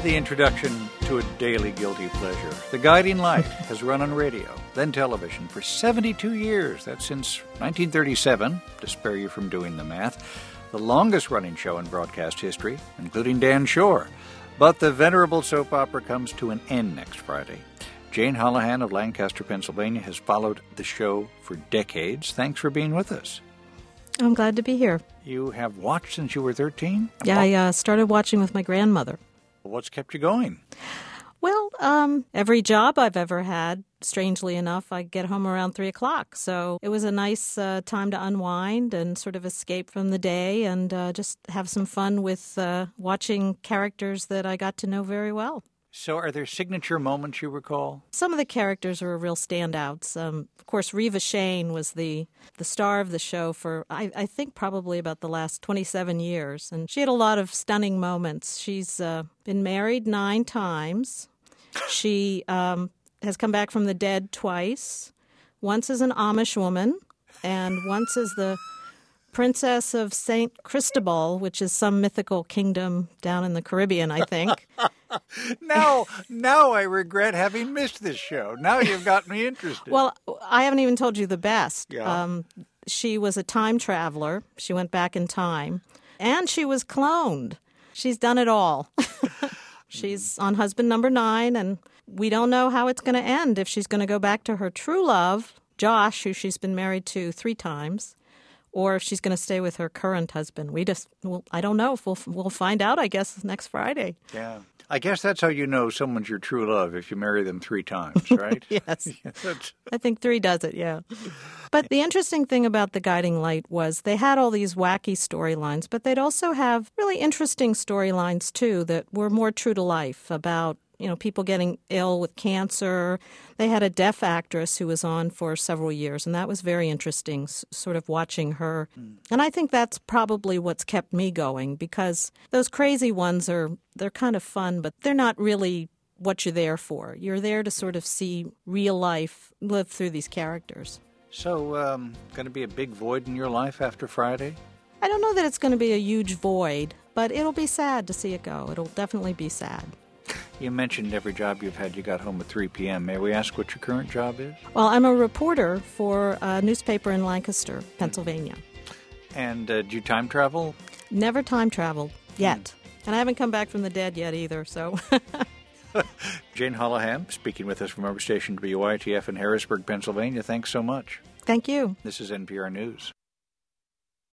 the introduction to a daily guilty pleasure. The Guiding Light has run on radio, then television, for 72 years. That's since 1937, to spare you from doing the math. The longest-running show in broadcast history, including Dan Shore. But the venerable soap opera comes to an end next Friday. Jane Holohan of Lancaster, Pennsylvania, has followed the show for decades. Thanks for being with us. I'm glad to be here. You have watched since you were 13? Yeah, I started watching with my grandmother. What's kept you going? Well, every job I've ever had, strangely enough, I get home around 3 o'clock. So it was a nice time to unwind and sort of escape from the day and just have some fun with watching characters that I got to know very well. So are there signature moments you recall? Some of the characters are real standouts. Of course, Reva Shane was the star of the show for, I think, probably about the last 27 years. And she had a lot of stunning moments. She's been married 9 times. She has come back from the dead twice. Once as an Amish woman, and once as the Princess of St. Cristobal, which is some mythical kingdom down in the Caribbean, I think. Now I regret having missed this show. Now you've got me interested. Well, I haven't even told you the best. Yeah. She was a time traveler. She went back in time. And she was cloned. She's done it all. She's on husband number 9, and we don't know how it's going to end, if she's going to go back to her true love, Josh, who she's been married to 3 times, or if she's going to stay with her current husband. I don't know. We'll find out, I guess, next Friday. Yeah. I guess that's how you know someone's your true love, if you marry them 3 times, right? Yes. I think 3 does it, yeah. But the interesting thing about The Guiding Light was they had all these wacky storylines, but they'd also have really interesting storylines, too, that were more true to life about, people getting ill with cancer. They had a deaf actress who was on for several years, and that was very interesting, sort of watching her. And I think that's probably what's kept me going, because those crazy ones they're kind of fun, but they're not really what you're there for. You're there to sort of see real life live through these characters. So, going to be a big void in your life after Friday? I don't know that it's going to be a huge void, but it'll be sad to see it go. It'll definitely be sad. You mentioned every job you've had, you got home at 3 p.m. May we ask what your current job is? Well, I'm a reporter for a newspaper in Lancaster, Pennsylvania. And do you time travel? Never time traveled yet. And I haven't come back from the dead yet either, so... Jane Holohan, speaking with us from our station WYTF in Harrisburg, Pennsylvania. Thanks so much. Thank you. This is NPR News.